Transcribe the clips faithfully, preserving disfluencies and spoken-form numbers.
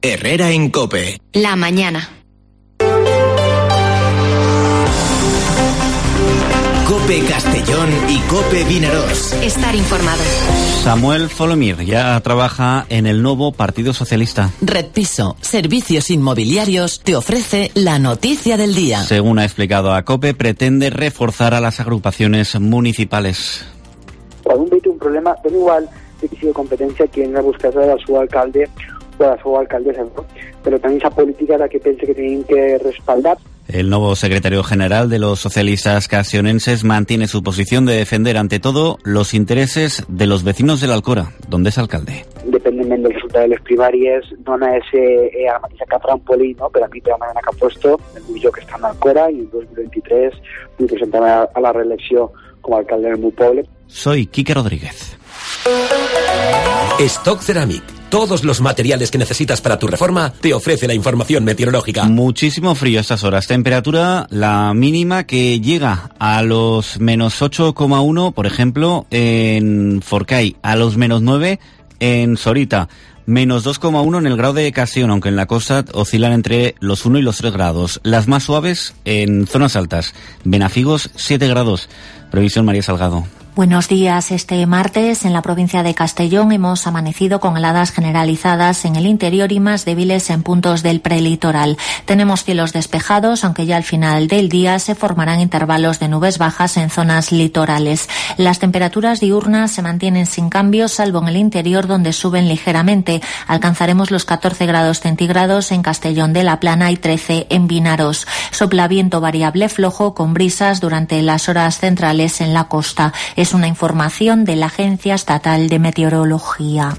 Herrera en COPE. La mañana. COPE Castellón y COPE Vinaròs. Estar informado. Samuel Folomir ya trabaja en el nuevo Partido Socialista. Red Piso, Servicios Inmobiliarios, te ofrece la noticia del día. Según ha explicado a COPE, pretende reforzar a las agrupaciones municipales. Cuando un ve un problema, da igual de que sigui competència quien ha buscat al seu alcalde o a la seva alcaldessa, ¿no? Pero también esa política la que pense que tienen que respaldar. El nuevo secretario general de los socialistas castellonenses mantiene su posición de defender ante todo los intereses de los vecinos de l'Alcora, donde es alcalde. Independentment del resultat de les primàries, no ha de ser eh, a la mateixa que trampolí, no? Però a mi, de la manera que ha puesto, el millor que està en l'Alcora, i en dos mil vint-i-tres vull presentar a, a la reelecció com a alcalde del meu poble. Soy Quique Rodríguez. Stock Ceramic. Todos los materiales que necesitas para tu reforma te ofrece la información meteorológica. Muchísimo frío a estas horas. Temperatura, la mínima que llega a los menos ocho coma uno, por ejemplo, en Forcall, a los menos nueve en Sorita, menos dos coma uno en el Grau de Castellón, aunque en la costa oscilan entre los uno y los tres grados. Las más suaves en zonas altas. Benafigos, siete grados. Previsión María Salgado. Buenos días. Este martes en la provincia de Castellón hemos amanecido con heladas generalizadas en el interior y más débiles en puntos del prelitoral. Tenemos cielos despejados, aunque ya al final del día se formarán intervalos de nubes bajas en zonas litorales. Las temperaturas diurnas se mantienen sin cambios, salvo en el interior donde suben ligeramente. Alcanzaremos los catorce grados centígrados en Castellón de la Plana y trece en Vinaròs. Sopla viento variable flojo con brisas durante las horas centrales en la costa. Es una información de la Agencia Estatal de Meteorología.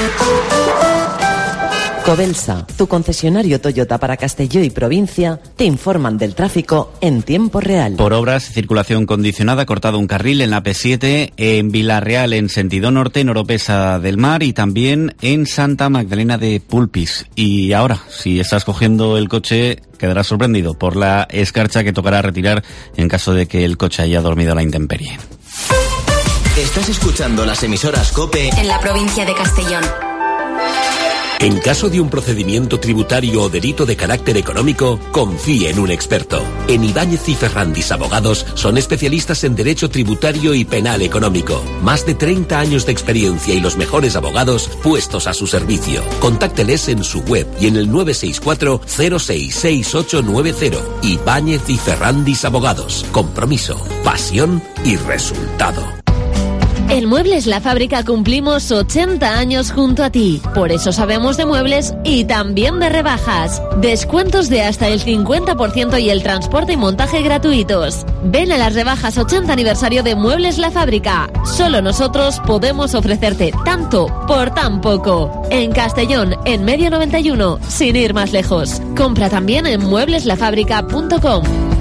Covelsa, tu concesionario Toyota para Castelló y provincia, te informan del tráfico en tiempo real. Por obras, circulación condicionada, cortado un carril en la P siete, en Vilarreal en sentido norte, en Oropesa del Mar y también en Santa Magdalena de Pulpis. Y ahora, si estás cogiendo el coche, quedarás sorprendido por la escarcha que tocará retirar en caso de que el coche haya dormido a la intemperie. Estás escuchando las emisoras COPE en la provincia de Castellón. En caso de un procedimiento tributario o delito de carácter económico, confíe en un experto. En Ibáñez y Ferrandis Abogados son especialistas en derecho tributario y penal económico. Más de treinta años de experiencia y los mejores abogados puestos a su servicio. Contácteles en su web y en el nueve seis cuatro cero seis seis ocho nueve cero. Ibáñez y Ferrandis Abogados. Compromiso, pasión y resultado. En Muebles La Fábrica cumplimos ochenta años junto a ti. Por eso sabemos de muebles y también de rebajas. Descuentos de hasta el cincuenta por ciento y el transporte y montaje gratuitos. Ven a las rebajas ochenta aniversario de Muebles La Fábrica. Solo nosotros podemos ofrecerte tanto por tan poco. En Castellón, en Medio noventa y uno, sin ir más lejos. Compra también en muebles la fábrica punto com.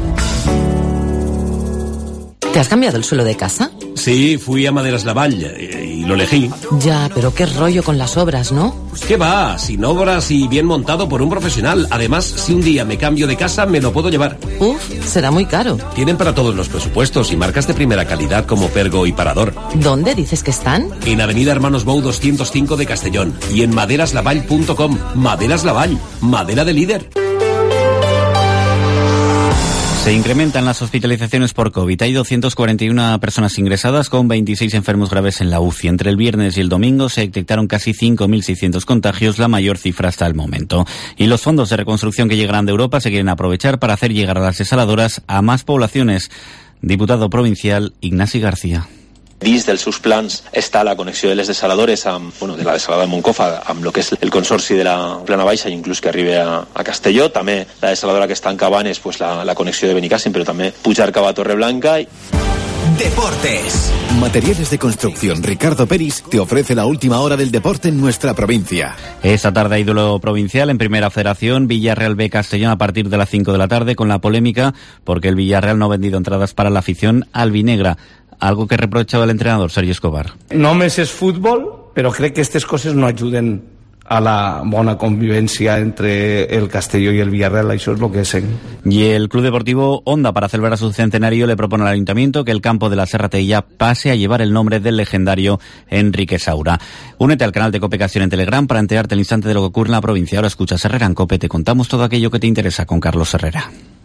¿Te has cambiado el suelo de casa? Sí, fui a Maderas Lavall y, y lo elegí. Ya, pero qué rollo con las obras, ¿no? ¿Qué va? Sin obras y bien montado por un profesional. Además, si un día me cambio de casa, me lo puedo llevar. Uf, será muy caro. Tienen para todos los presupuestos y marcas de primera calidad como Pergo y Parador. ¿Dónde dices que están? En Avenida Hermanos Bou doscientos cinco de Castellón y en maderas lavall punto com. Maderas Lavall, madera de líder. Se incrementan las hospitalizaciones por COVID. Hay doscientas cuarenta y una personas ingresadas con veintiséis enfermos graves en la U C I. Entre el viernes y el domingo se detectaron casi cinco mil seiscientos contagios, la mayor cifra hasta el momento. Y los fondos de reconstrucción que llegarán de Europa se quieren aprovechar para hacer llegar a las desaladoras a más poblaciones. Diputado provincial Ignasi García. Dins dels seus plans està la connexió de les desaladores amb, bueno, de la desalada de Moncofa amb el que és el consorci de la Plana Baixa i inclús que arribi a, a Castelló. També la desaladora que està en Cabanes, pues la, la connexió de Benicàssim, però també pujar cap a Torreblanca. I... Deportes. Materiales de construcción Ricardo Peris te ofrece la última hora del deporte en nuestra provincia. Esta tarde ídolo provincial en Primera Federación, Villarreal B Castellón a partir de las cinco de la tarde con la polémica porque el Villarreal no ha vendido entradas para la afición albinegra. Algo que reprochaba el entrenador Sergi Escobar. Només és futbol, però crec que aquestes coses no ajuden a la bona convivència entre el Castelló y el Villarreal, això és lo que és. Y el Club Deportivo Onda, para celebrar su centenario, le propone al Ayuntamiento que el campo de la Serratella pase a llevar el nombre del legendario Enrique Saura. Únete al canal de Cope Castilla en Telegram para enterarte al instante de lo que ocurre en la provincia. Ahora escuchas Herrera en Cope, te contamos todo aquello que te interesa con Carlos Herrera.